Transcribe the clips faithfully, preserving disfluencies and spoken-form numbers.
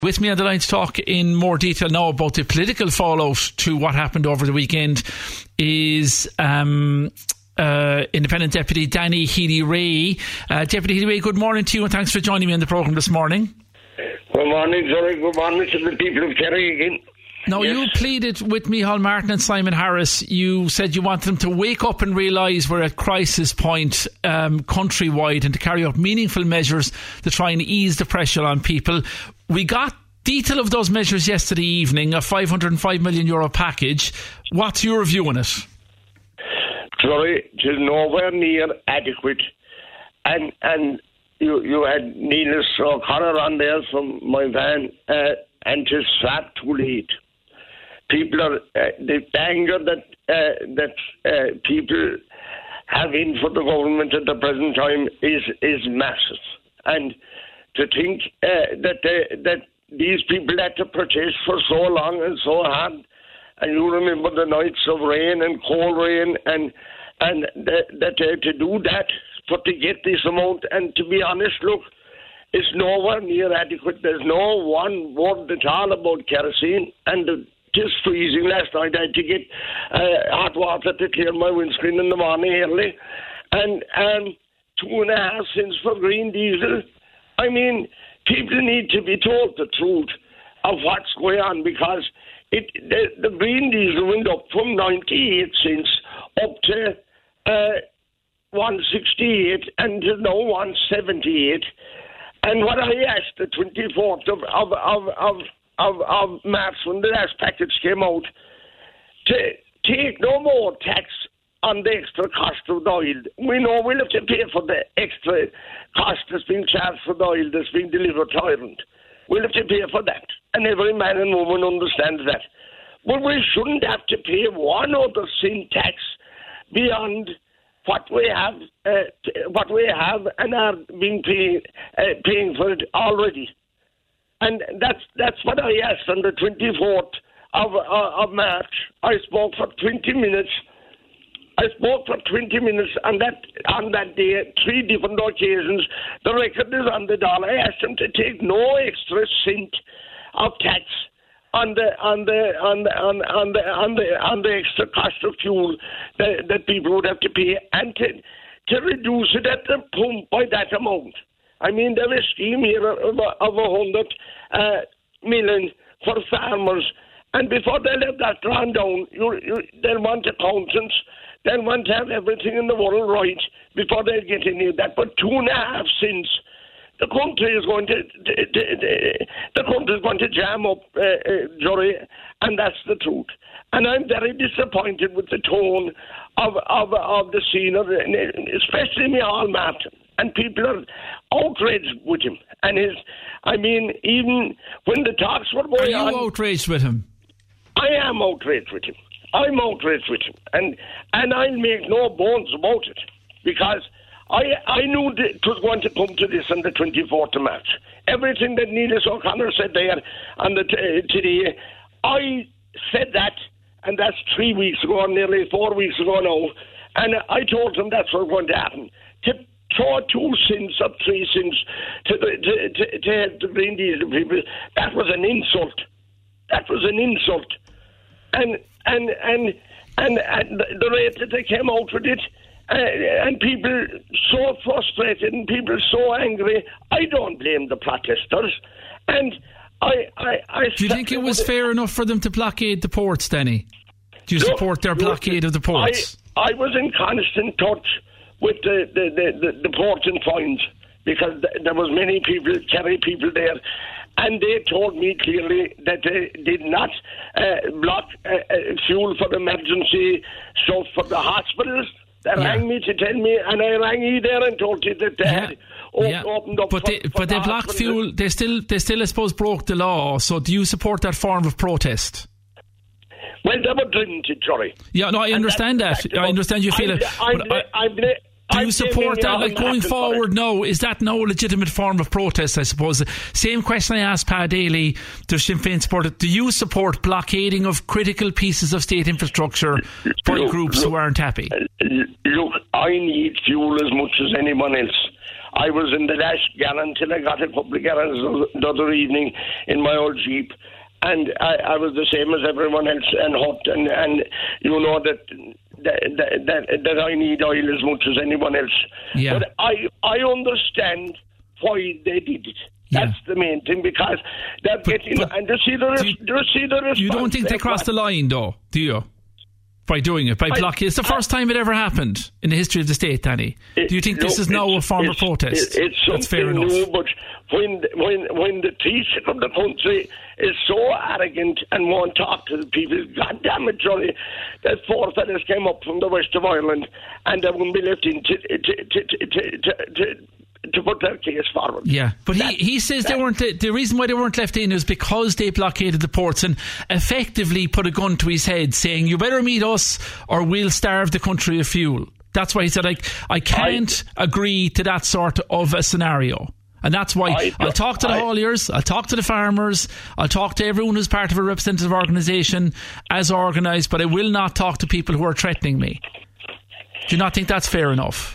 With me on the line to talk in more detail now about the political fallout to what happened over the weekend is um, uh, Independent Deputy Danny Healy-Rae. Uh, Deputy Healy-Rae, good morning to you and thanks for joining me on the programme this morning. Good morning, sorry. Good morning to the people of Kerry again. Now, yes. You pleaded with Micheál Martin and Simon Harris. You said you wanted them to wake up and realise we're at crisis point um, countrywide and to carry out meaningful measures to try and ease the pressure on people. We got detail of those measures yesterday evening, a five hundred five million euro package. What's your view on it? Sorry, it is nowhere near adequate. And and you you had Neil O'Connor on there from my van, uh, and it is far too late. People are, uh, the anger that uh, that uh, people have in for the government at the present time is is massive. And to think uh, that they, that these people had to protest for so long and so hard, and you remember the nights of rain and cold rain, and and that, that they had to do that for to get this amount. And to be honest, look, it's nowhere near adequate. There's no one word at all about kerosene, and the, just freezing last night. I had to get uh, hot water to clear my windscreen in the morning early, and um, two and a half cents for green diesel. I mean, people need to be told the truth of what's going on, because it the, the green diesel went up from ninety-eight cents up to uh, one sixty-eight and to now one seventy-eight. And what I asked the twenty-fourth of of of of, of, of March, when the last package came out, to take no more tax on the extra cost of the oil. We know we'll have to pay for the extra cost that's being charged for the oil that's being delivered to Ireland. We'll have to pay for that. And every man and woman understands that. But we shouldn't have to pay one other cent tax beyond what we have uh, what we have and are being pay, uh, paying for it already. And that's that's what I asked on the twenty-fourth of, uh, of March. I spoke for twenty minutes. I spoke for twenty minutes on that on that day, three different occasions. The record is on the dollar. I asked them to take no extra cent of tax on the on the on the on, on the on the on the extra cost of fuel that, that people would have to pay, and to to reduce it at the pump by that amount. I mean, there is a scheme here of a, of a hundred uh, million for farmers, and before they'll have that drawn down, you, you, they'll want accountants. They'll want to have everything in the world right before they get any of that. But two and a half cents, the country is going to the, the, the, the country is going to jam up, uh, uh, Jory, and that's the truth. And I'm very disappointed with the tone of of, of the scene, of, especially Micheál Martin. And people are outraged with him. And his, I mean, even when the talks were going on, are you on, outraged with him? I am outraged with him. I'm outraged with him, and and I'll make no bones about it, because I I knew that it was going to come to this on the twenty-fourth of March. Everything that Neil O'Connor said there on the t- today, I said that, and that's three weeks ago, nearly four weeks ago now, and I told them that's what's going to happen. To throw two cents or three cents to the to, to, to the green diesel people, that was an insult. That was an insult, and. And and, and and the rate that they came out with it, uh, and people so frustrated and people so angry. I don't blame the protesters. And I, I, I do you think it was fair enough for them to blockade the ports, Danny? Do you look, support their blockade look, of the ports? I, I was in constant touch with the the, the, the, the ports and fines, because there was many people, Kerry people there. And they told me clearly that they did not uh, block uh, uh, fuel for emergency stuff for the hospitals. They yeah. rang me to tell me, and I rang you there and told you that they yeah. had op- yeah. opened up. But for, they, for but the they blocked fuel. They still, they still, I suppose, broke the law. So, do you support that form of protest? Well, they were driven to jury. Yeah, no, I and understand that. that. I understand you feel I'm, it. I'm, but I, I'm, Do you support that? Like going forward now, is that no legitimate form of protest, I suppose? Same question I asked Pa Daly, the Sinn Féin supporter. Do you support blockading of critical pieces of state infrastructure by look, groups look, who aren't happy? Look, I need fuel as much as anyone else. I was in the last gallon till I got a couple of gallons the other evening in my old Jeep. And I, I was the same as everyone else and hot. And, and you know that that, that that I need oil as much as anyone else. Yeah. But I, I understand why they did it. That's yeah. the main thing, because they're but, getting... But and to see the, res, you, to see the response... You don't think they crossed the line, though, do you? By doing it, by blocking. It's the first I, time it ever happened in the history of the state, Danny. It, do you think look, this is now a form of protest? It, it's That's fair something enough. new, but when, when, when the Taoiseach of the country is so arrogant and won't talk to the people, God damn it, Johnny, that four fellas came up from the west of Ireland and they wouldn't be left in to, to, to, to, to, to, to put their case forward. Yeah, but that, he, he says that, they weren't. The reason why they weren't left in is because they blockaded the ports and effectively put a gun to his head, saying, "You better meet us, or we'll starve the country of fuel." That's why he said, "Like, I can't I, agree to that sort of a scenario." And that's why I, I'll talk to the I, hauliers, I'll talk to the farmers, I'll talk to everyone who's part of a representative organisation as organised, but I will not talk to people who are threatening me. Do you not think that's fair enough?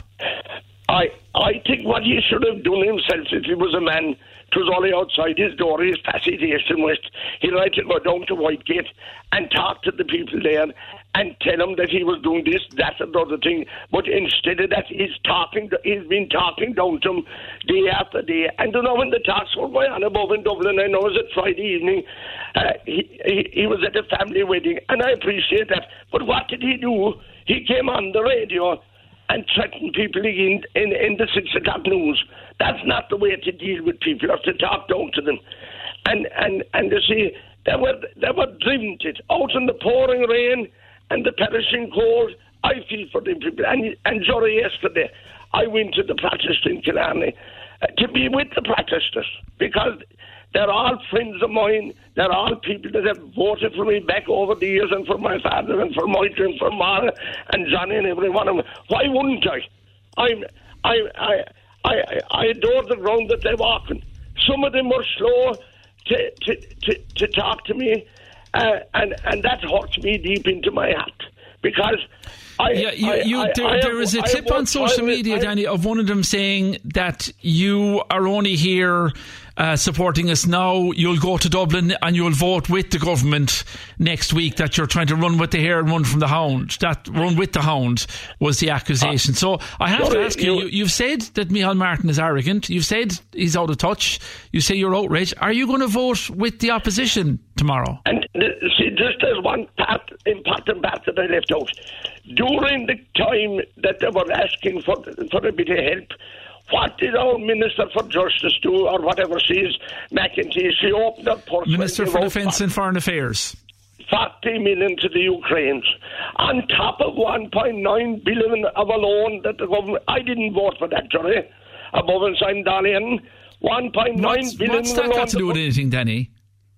I I think what he should have done himself, if he was a man, it was only outside his door, his passage east and west, he'd like to go down to Whitegate and talk to the people there and tell them that he was doing this, that and the other thing. But instead of that, he's talking, he's been talking down to them day after day. And you know, when the talks were going on above in Dublin, I know it was at Friday evening, uh, he, he, he was at a family wedding, and I appreciate that. But what did he do? He came on the radio and threaten people in, in, in the six o'clock news. That's not the way to deal with people, or to talk down to them. And and and you see, they were they were driven to it out in the pouring rain and the perishing cold. I feel for them people. And and Jory, yesterday, I went to the protest in Killarney uh, to be with the protesters, because they're all friends of mine. They're all people that have voted for me back over the years, and for my father and for Mike and for Mara and Johnny and every one of them. Why wouldn't I? I'm, I, I, I, I adore the ground that they're walking. Some of them were slow to to, to, to talk to me, uh, and and that hurts me deep into my heart, because. I, yeah, you, I, you, I, there, I there is a clip on social media, Danny, of one of them saying that you are only here uh, supporting us now. You'll go to Dublin and you'll vote with the government next week, that you're trying to run with the hare and run from the hound. That run with the hound was the accusation. Uh, so I have sorry, to ask you, you, you've said that Micheál Martin is arrogant. You've said he's out of touch. You say you're outraged. Are you going to vote with the opposition tomorrow? And uh, see, just as one part, important part that I left out, during the time that they were asking for for a bit of help, what did our Minister for Justice do, or whatever she is, McEntee? She opened up purse. Minister for Defence and Foreign Affairs. forty million to the Ukrainians, on top of one point nine billion of a loan that the government. I didn't vote for that, Johnny. Above and sign Dalian, one point nine billion. What's that got to do with anything, Danny?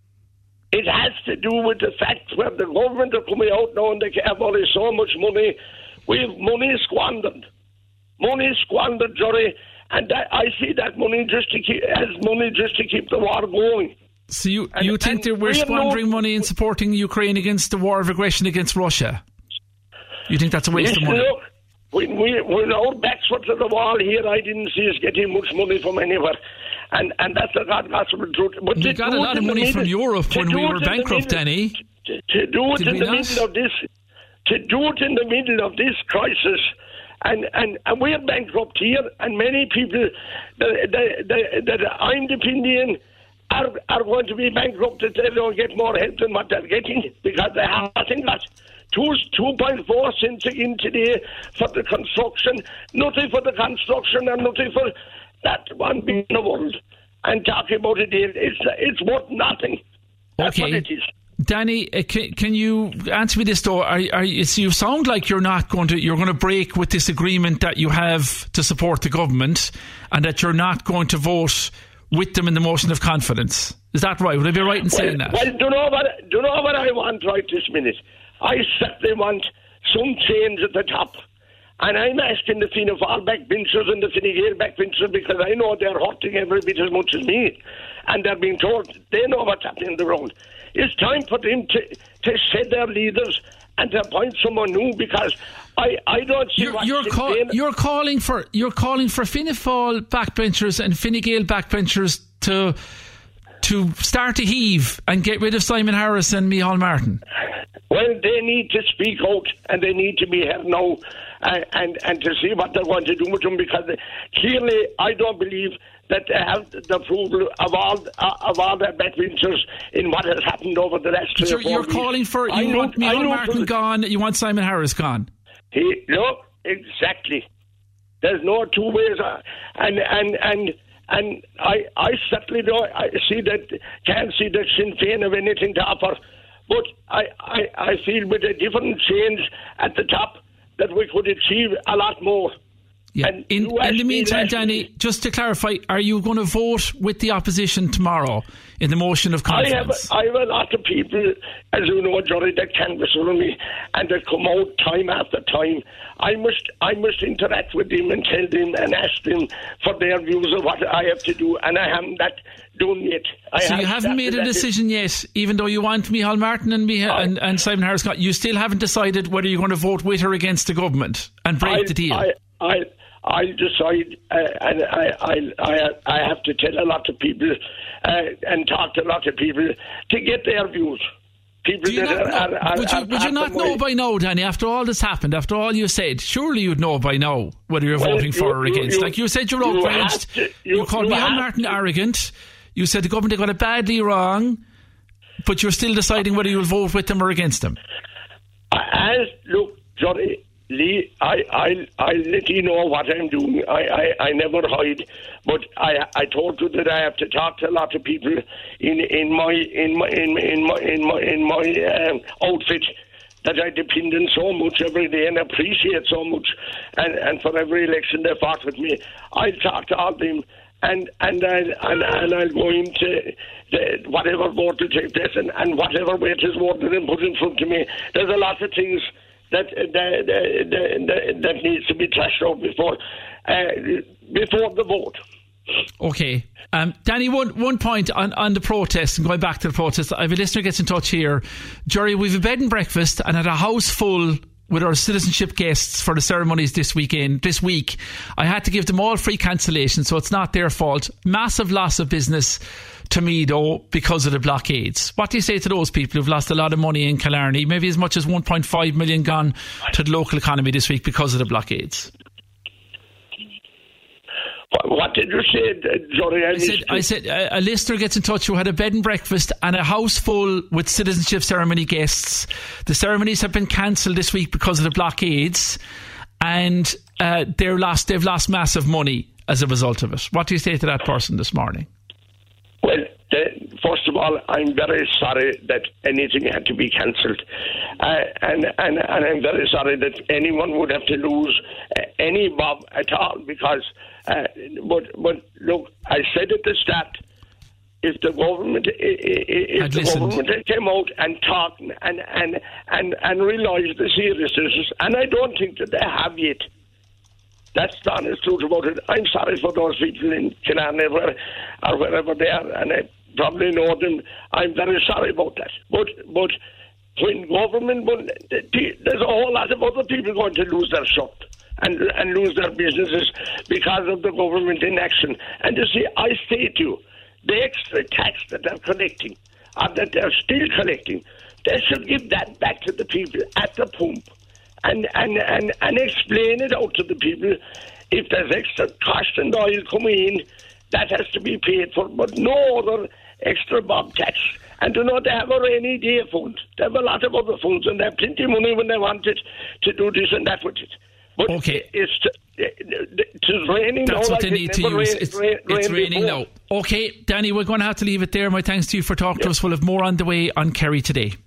It has to do with the fact where the government are coming out now and they have only so much money. We have money squandered. Money squandered, Jory. And that, I see that money just to keep, as money just to keep the war going. So you, and, you think that we're we squandering no, money in supporting Ukraine against the war of aggression against Russia? You think that's a waste of money? Look, when, we, when our backs were to the wall here, I didn't see us getting much money from anywhere. And and that's the God gospel truth. But we got a lot of money middle, from Europe when we were bankrupt, Danny. To, to do it Did in the not? middle of this, to do it in the middle of this crisis, and and, and we're bankrupt here, and many people that that, that I'm depending on are are going to be bankrupt if they don't get more help than what they're getting, because they have nothing got. Two two point four cents again today for the construction, nothing for the construction, and nothing for that one being in the world. And talking about it, it's it's worth nothing. That's okay. what it is. Danny, uh, can, can you answer me this though? Are, are you, so you sound like you're not going to you're going to break with this agreement that you have to support the government, and that you're not going to vote with them in the motion of confidence. Is that right? Would I be right in well, saying that? Well, do you know what do you know what I want right this minute? I certainly want some change at the top. And I'm asking the Fianna Fáil backbenchers and the Fine Gael backbenchers, because I know they're hurting every bit as much as me. And they're being told they know what's happening in the road. It's time for them to, to shed their leaders and to appoint someone new, because I, I don't see you're, what you're, call, you're calling for you're calling for Fianna Fáil backbenchers and Fine Gael backbenchers to to start to heave and get rid of Simon Harris and Micheál Martin. Well, they need to speak out, and they need to be heard now, uh, and and to see what they're going to do with them, because they, clearly I don't believe that they have the approval of all uh, of all their backbenchers in what has happened over the last three you're, or four you're weeks. calling for, you know, want Micheál Martin the, gone, you want Simon Harris gone. He, no, exactly. There's no two ways, uh, and and and and I I certainly don't I see that can't see that Sinn Féin have anything to offer, but I, I, I feel with a different change at the top that we could achieve a lot more. Yeah. In, in the meantime, Danny, just to clarify, are you going to vote with the opposition tomorrow in the motion of confidence? I have, I have a lot of people, as you know, Johnny, that canvass with me and that come out time after time. I must I must interact with them and tell them and ask them for their views of what I have to do, and I haven't that done yet. I so have you haven't made a decision yet, even though you want Micheál Martin and, Miha- I, and, and Simon Harris. You still haven't decided whether you're going to vote with or against the government and break I, the deal. I, I, I'll decide, uh, and I, I, I, I have to tell a lot of people uh, and talk to a lot of people to get their views. People that are, are, are, would you, would you not know by now, Danny, after all this happened, after all you said, surely you'd know by now whether you're well, voting for you, or against. You, like you said, you're you outraged. To, you, you called Micheál Martin to. arrogant. You said the government got it badly wrong, but you're still deciding whether you'll vote with them or against them. As, look, Johnny, Lee, I, I, I let you know what I'm doing. I, I, I never hide, but I, I told you that I have to talk to a lot of people in, in my, in my, in, in my, in my, in my um, outfit that I depend on so much every day and appreciate so much. And, and for every election they fought with me, I'll talk to all of them, and and I'll and, and I'll go into the, whatever vote will take place, and, and whatever way it is voted and put in front of me. There's a lot of things that that, that, that, that needs to be trashed out before uh, before the vote. Okay. Um, Danny, one one point on, on the protest, and going back to the protest, I have a listener gets in touch here. Jerry, we've a bed and breakfast and had a house full with our citizenship guests for the ceremonies this weekend, this week. I had to give them all free cancellation, so it's not their fault. Massive loss of business to me, though, because of the blockades. What do you say to those people who've lost a lot of money in Killarney? Maybe as much as one point five million gone to the local economy this week because of the blockades. What did you say, Johnny? I, I said, I said a, a listener gets in touch who had a bed and breakfast and a house full with citizenship ceremony guests. The ceremonies have been cancelled this week because of the blockades, and uh, they're lost, they've lost massive money as a result of it. What do you say to that person this morning? Well, the, first of all, I'm very sorry that anything had to be cancelled. Uh, and, and, and I'm very sorry that anyone would have to lose uh, any bob at all, because, uh, but, but look, I said at the start, if the government if I'd the listened. government came out and talked and, and, and, and realised the seriousness, and I don't think that they have yet. That's the honest truth about it. I'm sorry for those people in Killarney where, or wherever they are, and I probably know them. I'm very sorry about that. But but when government, when, there's a whole lot of other people going to lose their shop and and lose their businesses because of the government inaction. And you see, I say to you, the extra tax that they're collecting, or that they're still collecting, they should give that back to the people at the pump. And, and, and, and explain it out to the people. If there's extra cost and oil coming in, that has to be paid for, but no other extra bob tax. And you know, they have a rainy day fund. They have a lot of other funds, and they have plenty of money when they want it to do this and that with it. But okay. it's, it's raining now. That's what like they need to use. Rain, it's rain, it's rain raining before. now. Okay, Danny, we're going to have to leave it there. My thanks to you for talking yeah. to us. We'll have more on the way on Kerry Today.